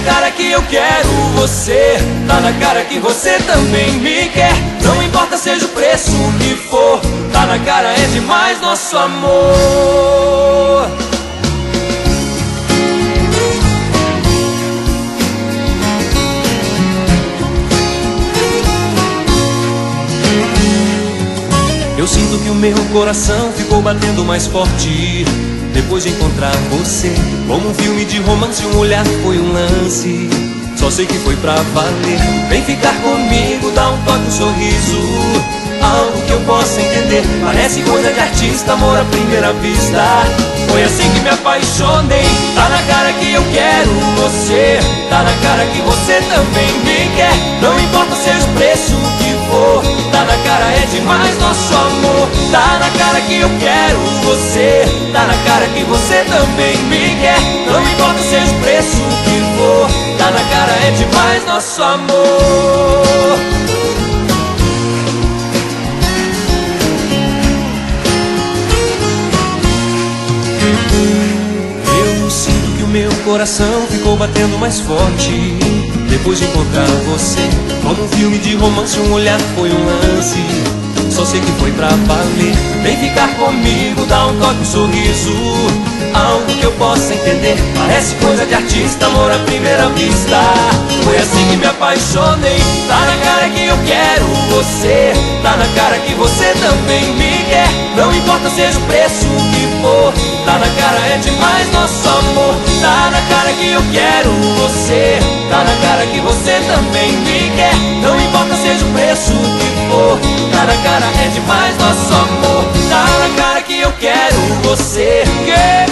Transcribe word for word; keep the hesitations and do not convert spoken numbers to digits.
cara que eu quero você, tá na cara que você também me quer. Não importa seja o preço que for, tá na cara, é demais nosso amor. Eu sinto que o meu coração ficou batendo mais forte depois de encontrar você. Como um filme de romance, um olhar foi um lance. Só sei que foi pra valer. Vem ficar comigo, dá um toque, um sorriso, algo que eu possa entender. Parece coisa de artista, amor à primeira vista. Foi assim que me apaixonei. Tá na cara que eu quero você, tá na cara que você também me quer. Não importa seja o preço que for, tá na cara, é demais nosso amor. Tá na cara que eu quero você, tá na cara que você também me quer. Não importa seja o preço que for, tá na cara, é demais nosso amor. Eu sinto que o meu coração ficou batendo mais forte depois de encontrar você. Como um filme de romance, um olhar foi um lance. Só sei que foi pra valer. Vem ficar comigo, dá um toque, um sorriso, algo que eu possa entender. Parece coisa de artista, amor à primeira vista. Foi assim que me apaixonei. Tá na cara que eu quero você, tá na cara que você também me quer. Não importa seja o preço que for, tá na cara, é demais nosso amor. Tá na cara que eu quero você, tá na cara que você também me quer. Não importa seja o preço que for, tá na cara, é demais nosso amor. Tá na cara que eu quero você, quero.